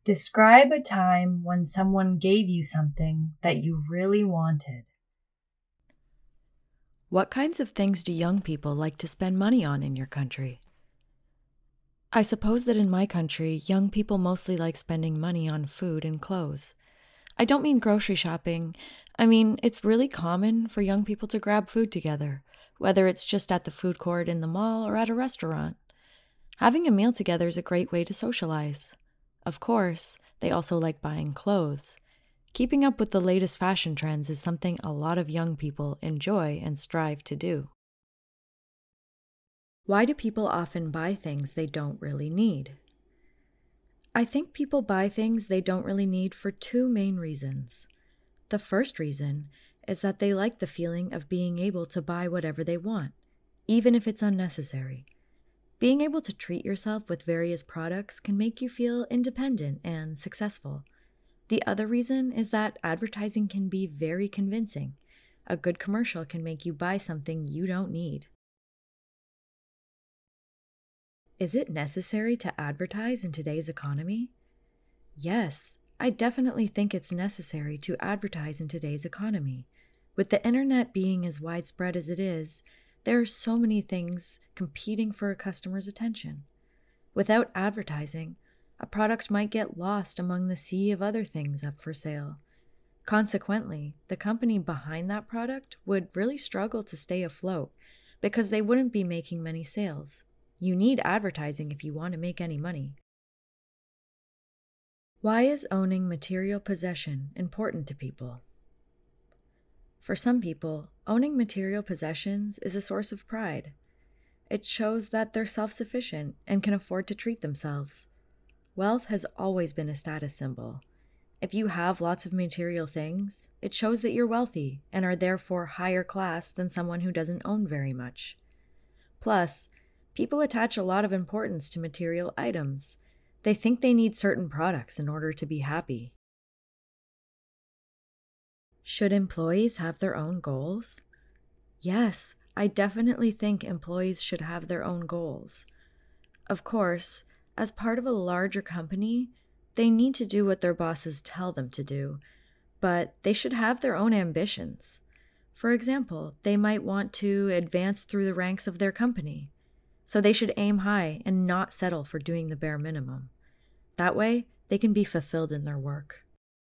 Describe a time when someone gave you something that you really wanted. What kinds of things do young people like to spend money on in your country? I suppose that in my country, young people mostly like spending money on food and clothes. I don't mean grocery shopping. I mean, it's really common for young people to grab food together, whether it's just at the food court in the mall or at a restaurant. Having a meal together is a great way to socialize. Of course, they also like buying clothes. Keeping up with the latest fashion trends is something a lot of young people enjoy and strive to do. Why do people often buy things they don't really need? I think people buy things they don't really need for two main reasons. The first reason is that they like the feeling of being able to buy whatever they want, even if it's unnecessary. Being able to treat yourself with various products can make you feel independent and successful. The other reason is that advertising can be very convincing. A good commercial can make you buy something you don't need. Is it necessary to advertise in today's economy? Yes, I definitely think it's necessary to advertise in today's economy. With the internet being as widespread as it is, there are so many things competing for a customer's attention. Without advertising, a product might get lost among the sea of other things up for sale. Consequently, the company behind that product would really struggle to stay afloat because they wouldn't be making many sales. You need advertising if you want to make any money. Why is owning material possession important to people? For some people, owning material possessions is a source of pride. It shows that they're self-sufficient and can afford to treat themselves. Wealth has always been a status symbol. If you have lots of material things, it shows that you're wealthy and are therefore higher class than someone who doesn't own very much. Plus, people attach a lot of importance to material items. They think they need certain products in order to be happy. Should employees have their own goals? Yes, I definitely think employees should have their own goals. Of course, as part of a larger company, they need to do what their bosses tell them to do, but they should have their own ambitions. For example, they might want to advance through the ranks of their company, so they should aim high and not settle for doing the bare minimum. That way, they can be fulfilled in their work.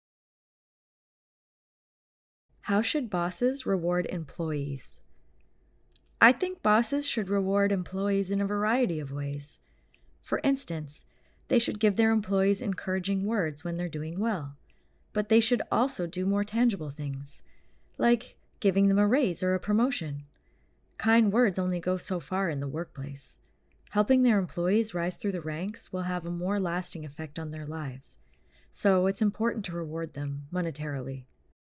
How should bosses reward employees? I think bosses should reward employees in a variety of ways. For instance, they should give their employees encouraging words when they're doing well, but they should also do more tangible things, like giving them a raise or a promotion. Kind words only go so far in the workplace. Helping their employees rise through the ranks will have a more lasting effect on their lives, so it's important to reward them monetarily.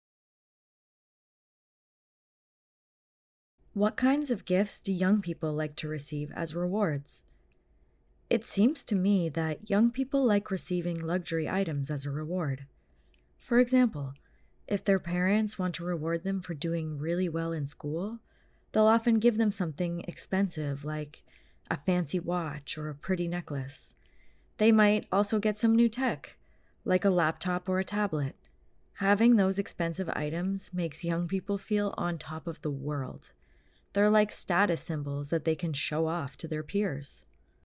What kinds of gifts do young people like to receive as rewards? It seems to me that young people like receiving luxury items as a reward. For example, if their parents want to reward them for doing really well in school, they'll often give them something expensive like a fancy watch or a pretty necklace. They might also get some new tech, like a laptop or a tablet. Having those expensive items makes young people feel on top of the world. They're like status symbols that they can show off to their peers.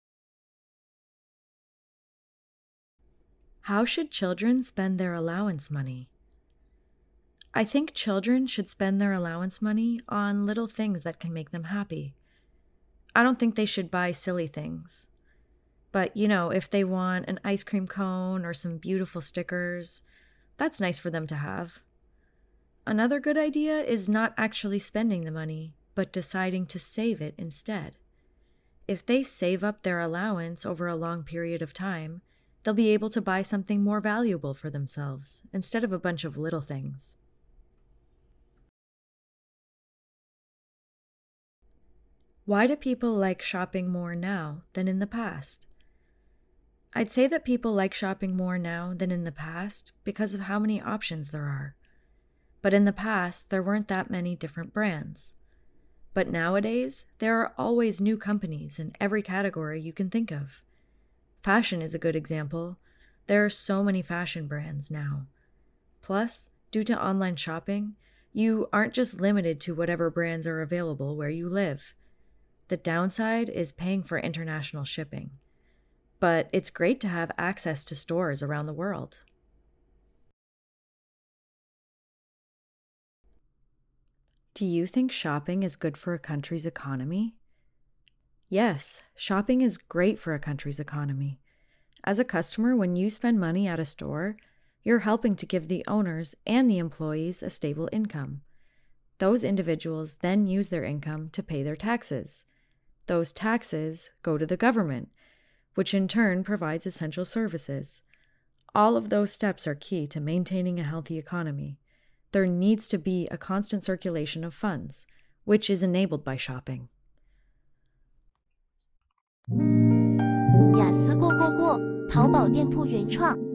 How should children spend their allowance money? I think children should spend their allowance money on little things that can make them happy. I don't think they should buy silly things. But, if they want an ice cream cone or some beautiful stickers, that's nice for them to have. Another good idea is not actually spending the money, but deciding to save it instead. If they save up their allowance over a long period of time, they'll be able to buy something more valuable for themselves instead of a bunch of little things. Why do people like shopping more now than in the past? I'd say that people like shopping more now than in the past because of how many options there are. But in the past, there weren't that many different brands. But nowadays, there are always new companies in every category you can think of. Fashion is a good example. There are so many fashion brands now. Plus, due to online shopping, you aren't just limited to whatever brands are available where you live. The downside is paying for international shipping. But it's great to have access to stores around the world. Do you think shopping is good for a country's economy? Yes, shopping is great for a country's economy. As a customer, when you spend money at a store, you're helping to give the owners and the employees a stable income. Those individuals then use their income to pay their taxes. Those taxes go to the government, which in turn provides essential services. All of those steps are key to maintaining a healthy economy. There needs to be a constant circulation of funds, which is enabled by shopping. 雅思过，淘宝店铺原创